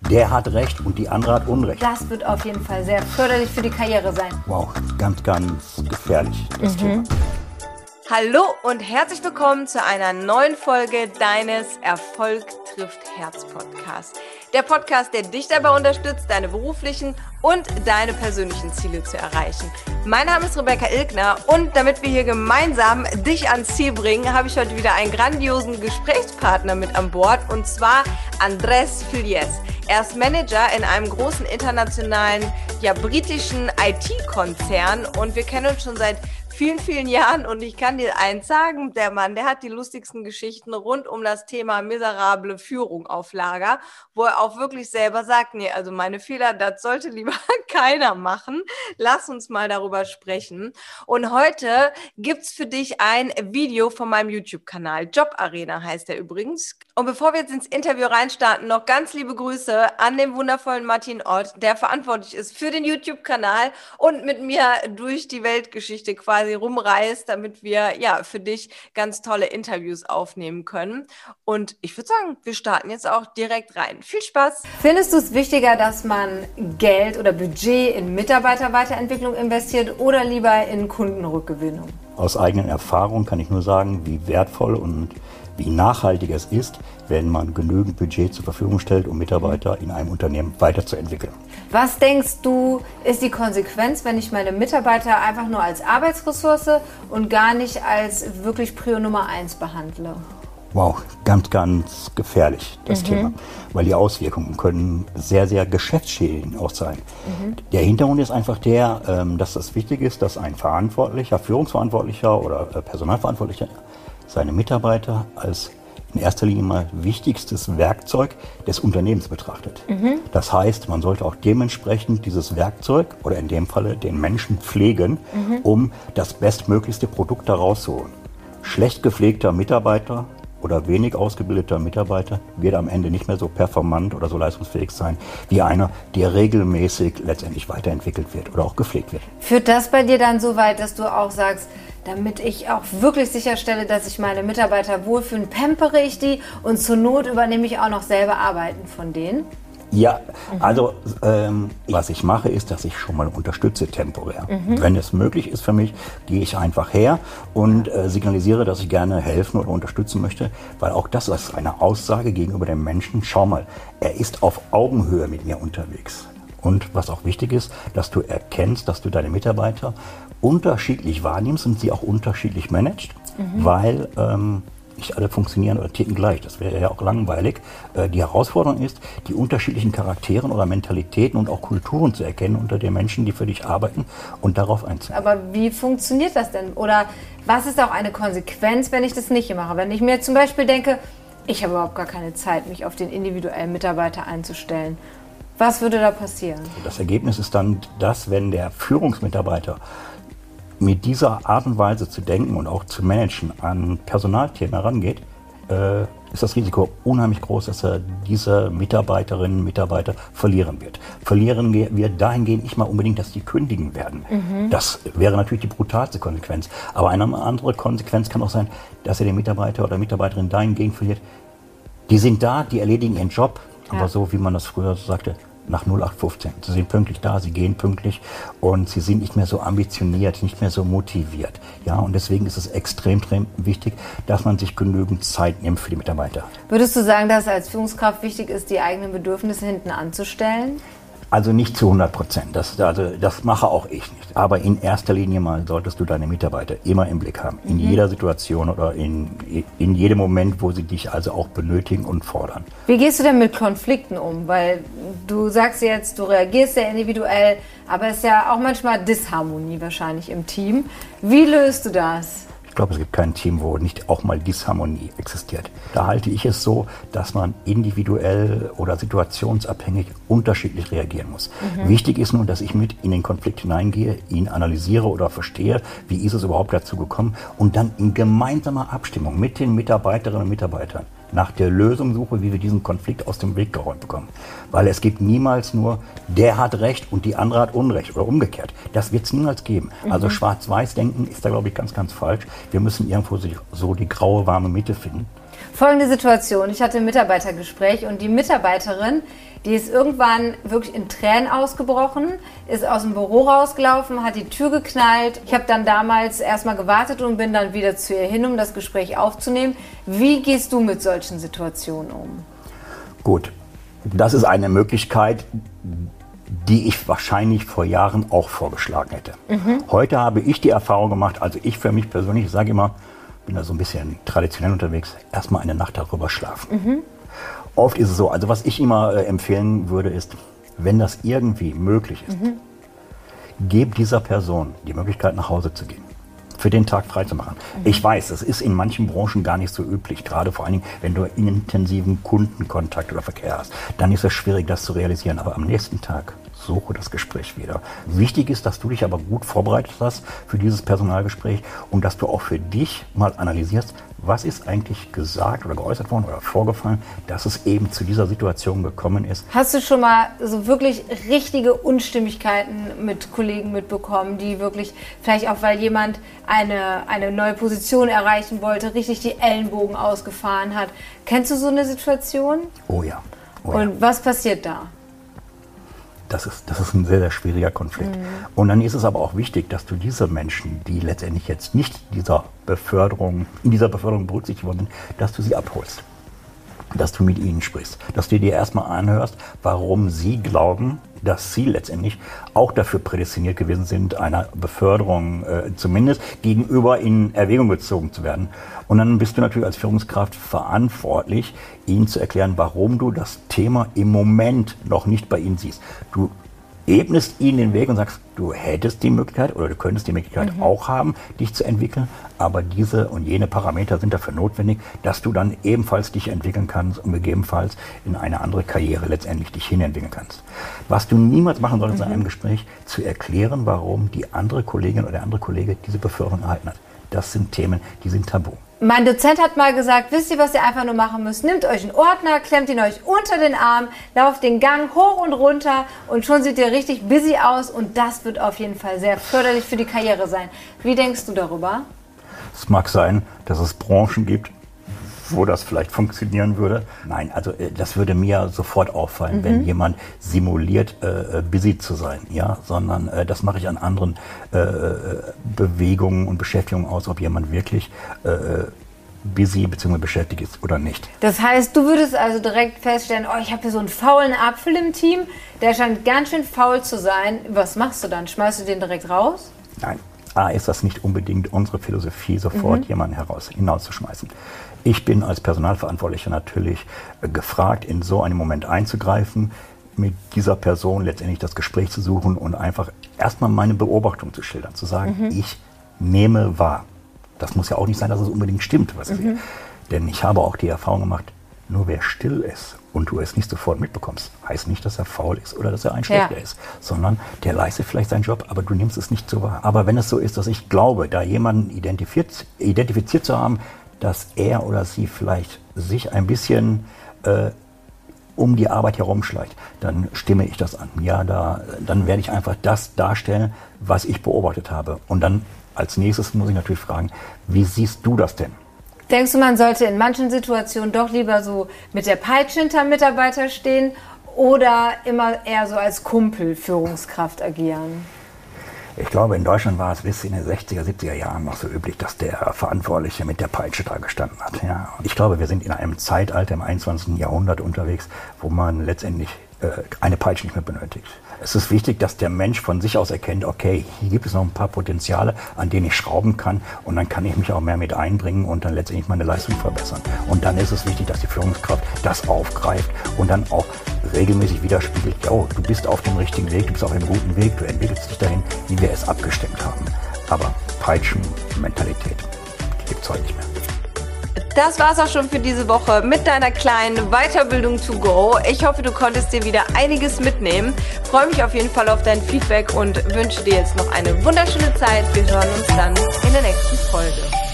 der hat Recht und die andere hat Unrecht. Das wird auf jeden Fall sehr förderlich für die Karriere sein. Wow, ganz, ganz gefährlich, das Thema. Hallo und herzlich willkommen zu einer neuen Folge deines Erfolg trifft Herz Podcast. Der Podcast, der dich dabei unterstützt, deine beruflichen und deine persönlichen Ziele zu erreichen. Mein Name ist Rebecca Ilgner und damit wir hier gemeinsam dich ans Ziel bringen, habe ich heute wieder einen grandiosen Gesprächspartner mit an Bord, und zwar Andrés Filies. Er ist Manager in einem großen internationalen, britischen IT-Konzern, und wir kennen uns schon seit vielen, vielen Jahren, und ich kann dir eins sagen, der Mann, der hat die lustigsten Geschichten rund um das Thema miserable Führung auf Lager, wo er auch wirklich selber sagt, nee, also meine Fehler, das sollte lieber keiner machen. Lass uns mal darüber sprechen. Und heute gibt's für dich ein Video von meinem YouTube-Kanal. Job Arena heißt er übrigens. Und bevor wir jetzt ins Interview reinstarten, noch ganz liebe Grüße an den wundervollen Martin Ott, der verantwortlich ist für den YouTube-Kanal und mit mir durch die Weltgeschichte quasi rumreist, damit wir für dich ganz tolle Interviews aufnehmen können. Und ich würde sagen, wir starten jetzt auch direkt rein. Viel Spaß! Findest du es wichtiger, dass man Geld oder Budget in Mitarbeiterweiterentwicklung investiert oder lieber in Kundenrückgewinnung? Aus eigenen Erfahrungen kann ich nur sagen, wie wertvoll und wie nachhaltig es ist, wenn man genügend Budget zur Verfügung stellt, um Mitarbeiter in einem Unternehmen weiterzuentwickeln. Was denkst du, ist die Konsequenz, wenn ich meine Mitarbeiter einfach nur als Arbeitsressource und gar nicht als wirklich Prio Nummer 1 behandle? Wow, ganz, ganz gefährlich, das Thema. Weil die Auswirkungen können sehr, sehr geschäftsschädigend auch sein. Der Hintergrund ist einfach der, dass das wichtig ist, dass ein Verantwortlicher, Führungsverantwortlicher oder Personalverantwortlicher seine Mitarbeiter als in erster Linie mal wichtigstes Werkzeug des Unternehmens betrachtet. Das heißt, man sollte auch dementsprechend dieses Werkzeug oder in dem Falle den Menschen pflegen, um das bestmöglichste Produkt daraus zu holen. Schlecht gepflegter Mitarbeiter oder wenig ausgebildeter Mitarbeiter wird am Ende nicht mehr so performant oder so leistungsfähig sein wie einer, der regelmäßig letztendlich weiterentwickelt wird oder auch gepflegt wird. Führt das bei dir dann so weit, dass du auch sagst, damit ich auch wirklich sicherstelle, dass sich meine Mitarbeiter wohlfühlen, pampere ich die und zur Not übernehme ich auch noch selber Arbeiten von denen? Ja, also was ich mache, ist, dass ich schon mal unterstütze temporär. Wenn es möglich ist für mich, gehe ich einfach her und signalisiere, dass ich gerne helfen oder unterstützen möchte, weil auch das ist eine Aussage gegenüber dem Menschen. Schau mal, er ist auf Augenhöhe mit mir unterwegs. Und was auch wichtig ist, dass du erkennst, dass du deine Mitarbeiter unterschiedlich wahrnimmst und sie auch unterschiedlich managst, weil nicht alle funktionieren oder ticken gleich. Das wäre ja auch langweilig. Die Herausforderung ist, die unterschiedlichen Charakteren oder Mentalitäten und auch Kulturen zu erkennen unter den Menschen, die für dich arbeiten, und darauf einzugehen. Aber wie funktioniert das denn? Oder was ist auch eine Konsequenz, wenn ich das nicht mache? Wenn ich mir zum Beispiel denke, ich habe überhaupt gar keine Zeit, mich auf den individuellen Mitarbeiter einzustellen. Was würde da passieren? Das Ergebnis ist dann das, wenn der Führungsmitarbeiter mit dieser Art und Weise zu denken und auch zu managen an Personalthemen herangeht, ist das Risiko unheimlich groß, dass er diese Mitarbeiterinnen und Mitarbeiter verlieren wird. Verlieren wird dahingehend nicht mal unbedingt, dass die kündigen werden. Das wäre natürlich die brutalste Konsequenz. Aber eine andere Konsequenz kann auch sein, dass er den Mitarbeiter oder Mitarbeiterin dahingehend verliert. Die sind da, die erledigen ihren Job, aber so, wie man das früher so sagte, nach 0815. Sie sind pünktlich da, sie gehen pünktlich und sie sind nicht mehr so ambitioniert, nicht mehr so motiviert. Ja, und deswegen ist es extrem wichtig, dass man sich genügend Zeit nimmt für die Mitarbeiter. Würdest du sagen, dass es als Führungskraft wichtig ist, die eigenen Bedürfnisse hinten anzustellen? Also nicht zu 100%. Das mache auch ich nicht. Aber in erster Linie mal solltest du deine Mitarbeiter immer im Blick haben. In jeder Situation oder in jedem Moment, wo sie dich also auch benötigen und fordern. Wie gehst du denn mit Konflikten um? Weil du sagst jetzt, du reagierst sehr individuell, aber es ist ja auch manchmal Disharmonie wahrscheinlich im Team. Wie löst du das? Ich glaube, es gibt kein Team, wo nicht auch mal Disharmonie existiert. Da halte ich es so, dass man individuell oder situationsabhängig unterschiedlich reagieren muss. Wichtig ist nur, dass ich mit in den Konflikt hineingehe, ihn analysiere oder verstehe, wie ist es überhaupt dazu gekommen, und dann in gemeinsamer Abstimmung mit den Mitarbeiterinnen und Mitarbeitern nach der Lösung suche, wie wir diesen Konflikt aus dem Weg geräumt bekommen. Weil es gibt niemals nur, der hat Recht und die andere hat Unrecht oder umgekehrt. Das wird es niemals geben. Also Schwarz-Weiß-Denken ist da, glaube ich, ganz, ganz falsch. Wir müssen irgendwo so die graue, warme Mitte finden. Folgende Situation. Ich hatte ein Mitarbeitergespräch und die Mitarbeiterin, die ist irgendwann wirklich in Tränen ausgebrochen, ist aus dem Büro rausgelaufen, hat die Tür geknallt. Ich habe dann damals erstmal gewartet und bin dann wieder zu ihr hin, um das Gespräch aufzunehmen. Wie gehst du mit solchen Situationen um? Gut, das ist eine Möglichkeit, die ich wahrscheinlich vor Jahren auch vorgeschlagen hätte. Heute habe ich die Erfahrung gemacht, also ich für mich persönlich, ich sage immer, bin da so ein bisschen traditionell unterwegs, erstmal eine Nacht darüber schlafen. Oft ist es so, also was ich immer empfehlen würde ist, wenn das irgendwie möglich ist, gebt dieser Person die Möglichkeit nach Hause zu gehen, für den Tag frei zu machen. Ich weiß, das ist in manchen Branchen gar nicht so üblich, gerade vor allen Dingen, wenn du intensiven Kundenkontakt oder Verkehr hast, dann ist es schwierig, das zu realisieren, aber am nächsten Tag suche das Gespräch wieder. Wichtig ist, dass du dich aber gut vorbereitet hast für dieses Personalgespräch und dass du auch für dich mal analysierst, was ist eigentlich gesagt oder geäußert worden oder vorgefallen, dass es eben zu dieser Situation gekommen ist. Hast du schon mal so wirklich richtige Unstimmigkeiten mit Kollegen mitbekommen, die wirklich, vielleicht auch weil jemand eine neue Position erreichen wollte, richtig die Ellenbogen ausgefahren hat? Kennst du so eine Situation? Oh ja. Und was passiert da? Das ist ein sehr, sehr schwieriger Konflikt. Und dann ist es aber auch wichtig, dass du diese Menschen, die letztendlich jetzt nicht in dieser Beförderung berücksichtigt wurden, dass du sie abholst. Dass du mit ihnen sprichst. Dass du dir erstmal anhörst, warum sie glauben, dass sie letztendlich auch dafür prädestiniert gewesen sind, einer Beförderung zumindest gegenüber in Erwägung gezogen zu werden. Und dann bist du natürlich als Führungskraft verantwortlich, ihnen zu erklären, warum du das Thema im Moment noch nicht bei ihnen siehst. Du ebnest ihnen den Weg und sagst, du hättest die Möglichkeit oder du könntest die Möglichkeit auch haben, dich zu entwickeln, aber diese und jene Parameter sind dafür notwendig, dass du dann ebenfalls dich entwickeln kannst und gegebenenfalls in eine andere Karriere letztendlich dich hinentwickeln kannst. Was du niemals machen solltest in einem Gespräch, zu erklären, warum die andere Kollegin oder der andere Kollege diese Beförderung erhalten hat. Das sind Themen, die sind tabu. Mein Dozent hat mal gesagt, wisst ihr, was ihr einfach nur machen müsst? Nehmt euch einen Ordner, klemmt ihn euch unter den Arm, lauft den Gang hoch und runter und schon seht ihr richtig busy aus und das wird auf jeden Fall sehr förderlich für die Karriere sein. Wie denkst du darüber? Es mag sein, dass es Branchen gibt, wo das vielleicht funktionieren würde. Nein, also das würde mir sofort auffallen, wenn jemand simuliert, busy zu sein, ja, sondern das mache ich an anderen Bewegungen und Beschäftigungen aus, ob jemand wirklich busy bzw. beschäftigt ist oder nicht. Das heißt, du würdest also direkt feststellen, oh, ich habe hier so einen faulen Apfel im Team, der scheint ganz schön faul zu sein. Was machst du dann? Schmeißt du den direkt raus? Nein. A, ist das nicht unbedingt unsere Philosophie, sofort jemanden hinauszuschmeißen. Ich bin als Personalverantwortlicher natürlich gefragt, in so einem Moment einzugreifen, mit dieser Person letztendlich das Gespräch zu suchen und einfach erstmal meine Beobachtung zu schildern, zu sagen, ich nehme wahr. Das muss ja auch nicht sein, dass es unbedingt stimmt, was ich sehe. Denn ich habe auch die Erfahrung gemacht, nur wer still ist und du es nicht sofort mitbekommst, heißt nicht, dass er faul ist oder dass er ein Schlechter ist, sondern der leistet vielleicht seinen Job, aber du nimmst es nicht so wahr. Aber wenn es so ist, dass ich glaube, da jemanden identifiziert zu haben, dass er oder sie vielleicht sich ein bisschen um die Arbeit herumschleicht, dann stimme ich das an. Ja, dann werde ich einfach das darstellen, was ich beobachtet habe. Und dann als nächstes muss ich natürlich fragen, wie siehst du das denn? Denkst du, man sollte in manchen Situationen doch lieber so mit der Peitsche hinterm Mitarbeiter stehen oder immer eher so als Kumpel Führungskraft agieren? Ich glaube, in Deutschland war es bis in den 60er, 70er Jahren noch so üblich, dass der Verantwortliche mit der Peitsche da gestanden hat. Ja. Ich glaube, wir sind in einem Zeitalter im 21. Jahrhundert unterwegs, wo man letztendlich eine Peitsche nicht mehr benötigt. Es ist wichtig, dass der Mensch von sich aus erkennt, okay, hier gibt es noch ein paar Potenziale, an denen ich schrauben kann und dann kann ich mich auch mehr mit einbringen und dann letztendlich meine Leistung verbessern. Und dann ist es wichtig, dass die Führungskraft das aufgreift und dann auch regelmäßig widerspiegelt, oh, du bist auf dem richtigen Weg, du bist auf einem guten Weg, du entwickelst dich dahin, wie wir es abgestimmt haben. Aber Peitschenmentalität, die gibt es heute nicht mehr. Das war's auch schon für diese Woche mit deiner kleinen Weiterbildung to go. Ich hoffe, du konntest dir wieder einiges mitnehmen. Freue mich auf jeden Fall auf dein Feedback und wünsche dir jetzt noch eine wunderschöne Zeit. Wir hören uns dann in der nächsten Folge.